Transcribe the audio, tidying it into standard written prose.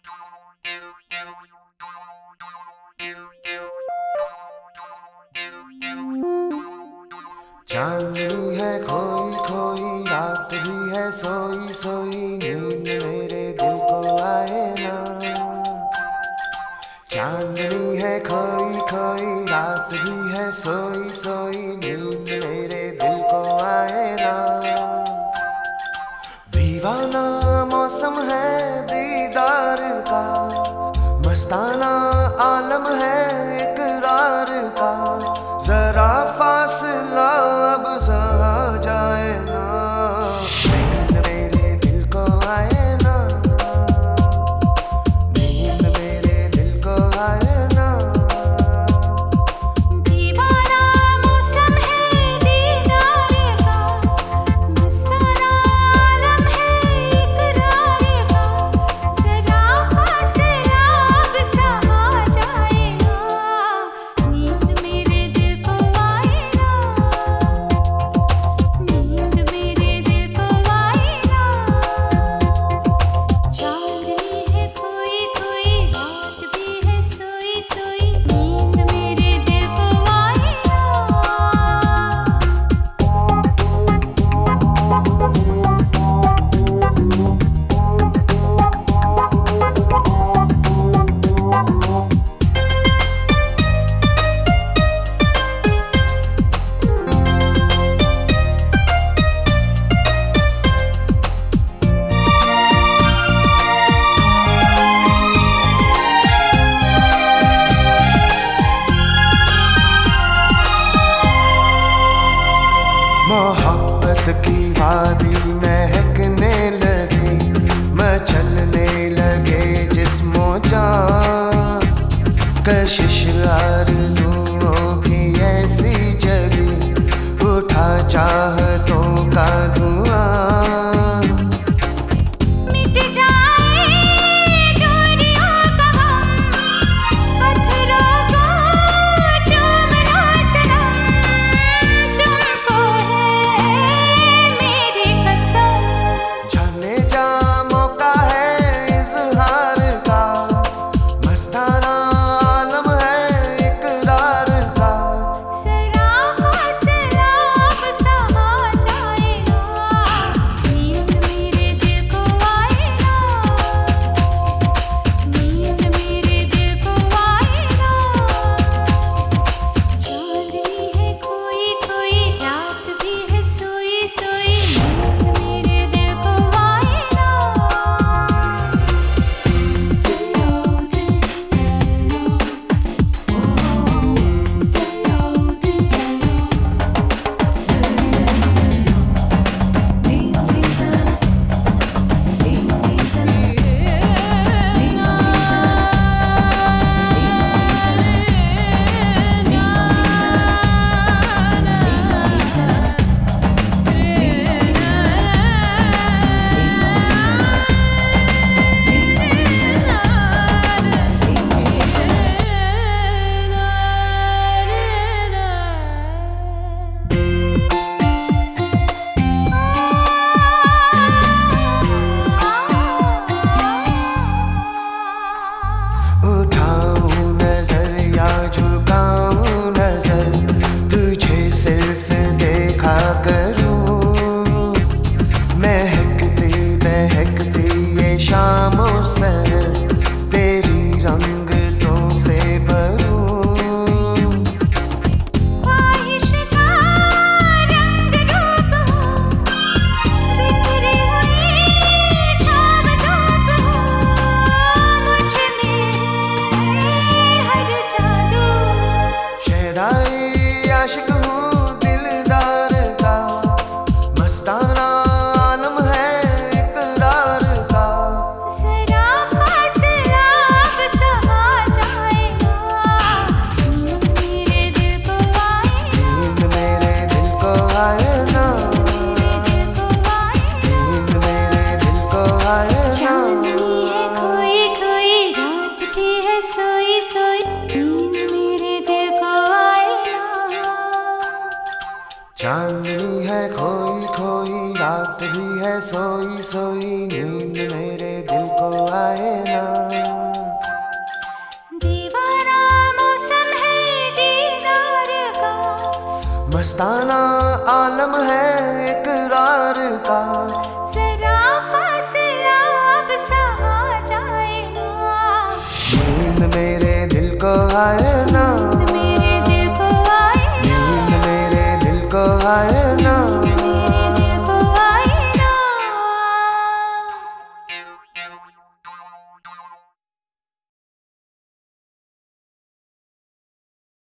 चांदनी है खोई खोई, रात भी है सोई सोई, नींद मेरे दिल को आए ना। चांदनी है खोई खोई, रात भी है सोई सोई, नींद मेरे दिल को आए ना। दीवाना मौसम है दीदार का, मस्ताना आलम है इकरार का, जरा फासला अब सहा जाए ना। नींद मेरे दिल को आए ना, नींद मेरे दिल को आए ना। मस्ताना आलम है इकरार का, जरा फासला अब सहा जाए ना। नींद मेरे दिल को आए